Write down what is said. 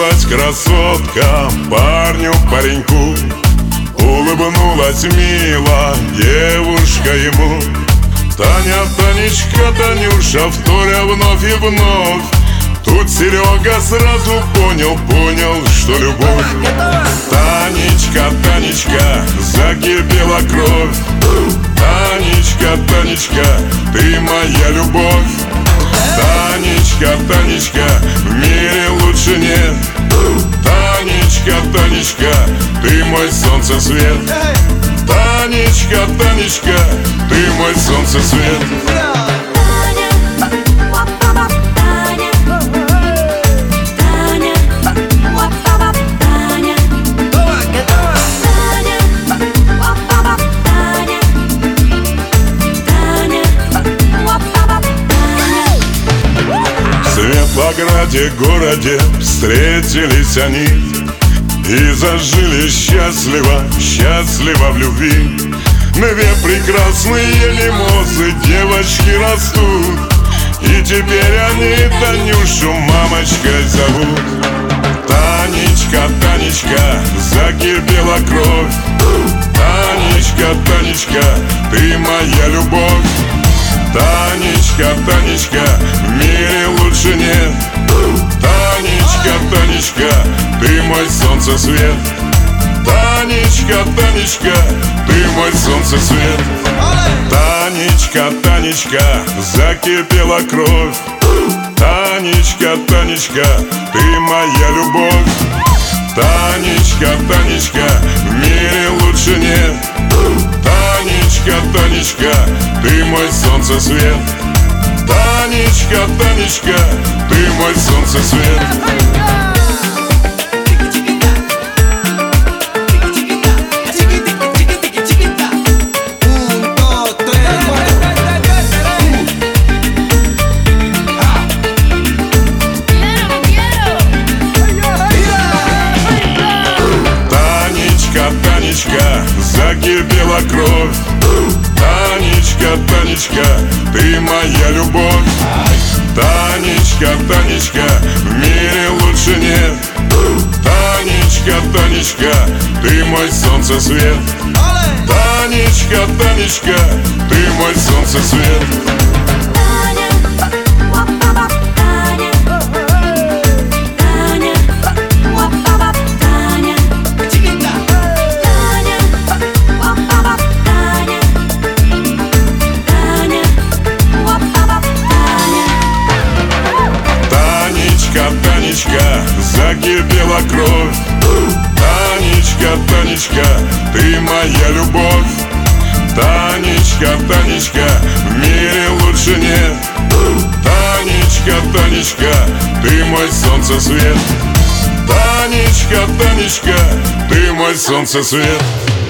Улыбнулась красотка парню-пареньку, улыбнулась мило девушка ему. Таня, Танечка, Танюша, вторя вновь и вновь. Тут Серега сразу понял, что любовь. Танечка, Танечка, закипела кровь. Танечка, Танечка, ты моя любовь. Танечка, Танечка, в мире лучше нет. Танечка, Танечка, ты мой солнцесвет. Танечка, Танечка, ты мой солнцесвет. В Светлограде, городе, встретились они и зажили счастливо, счастливо в любви. Две прекрасные лимозы девочки растут, и теперь они Танюшу мамочкой зовут. Танечка, Танечка, закипела кровь. Танечка, Танечка, ты моя любовь. Танечка, Танечка, в мире лучше нет. Танечка, Танечка, ты мой солнцесвет. Танечка, Танечка, ты мой солнцесвет. Танечка, Танечка, закипела кровь. Танечка, Танечка, ты моя любовь. Танечка, Танечка, в мире лучше нет. Танечка, Танечка, ты мой солнцесвет. Танечка, Танечка, ты мой солнцесвет. Танечка, закипела кровь. Танечка, Танечка, ты моя любовь. Танечка, Танечка, в мире лучше нет. Танечка, Танечка, ты мой солнцесвет. Танечка, Танечка, ты мой солнцесвет. Танечка, закипела кровь. Танечка, Танечка, ты моя любовь. Танечка, Танечка, в мире лучше нет. Танечка, Танечка, ты мой солнцесвет. Танечка, Танечка, ты мой солнцесвет.